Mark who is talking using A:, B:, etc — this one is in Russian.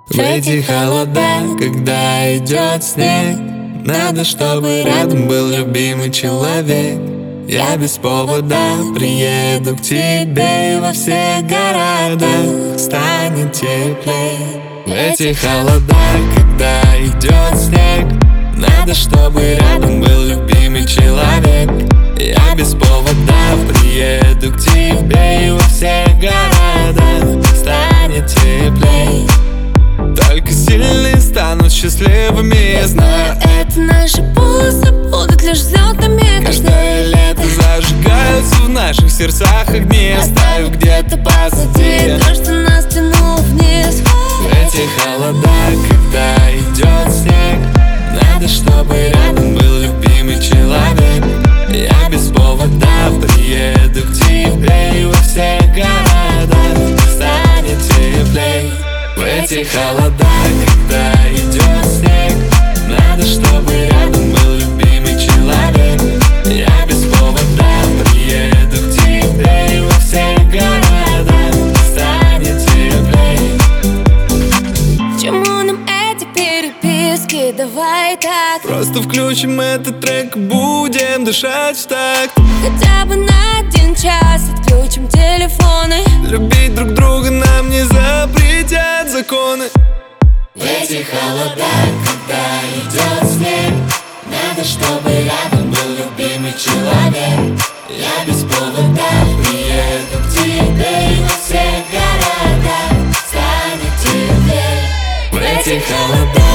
A: В эти холода, когда идет снег, надо, чтобы рядом был любимый человек. Я без повода приеду к тебе, и во всех городах станет теплее. В эти холода, когда идет снег, надо, чтобы рядом был любимый человек. Я без повода приеду к тебе, и во всех городах станет теплей. Только сильные станут счастливыми, я знаю.
B: Это наши полосы будут лишь взлетами.
A: Каждое лето зажигаются в наших сердцах огни, оставив где-то позади
B: то, что нас тянуло вниз.
A: В эти холода, когда идет снег, надо, чтобы рядом был любимый человек. Я без повода приеду к тебе, и во всех городах станет теплей. В эти холода, когда идет снег, надо, чтобы рядом был любимый человек. Я без повода приеду к тебе, и во всех городах станет теплей.
B: К чему нам эти переписки? Давай так,
A: Просто включим этот трек, будем дышать в такт.
B: хотя бы на 1 час отключим телефоны.
A: Любить друг друга нам не запретят законы. В эти холода, когда идет снег, надо, чтобы рядом был любимый человек. Я без повода приеду к тебе, и во всех городах станет теплее. В эти холода,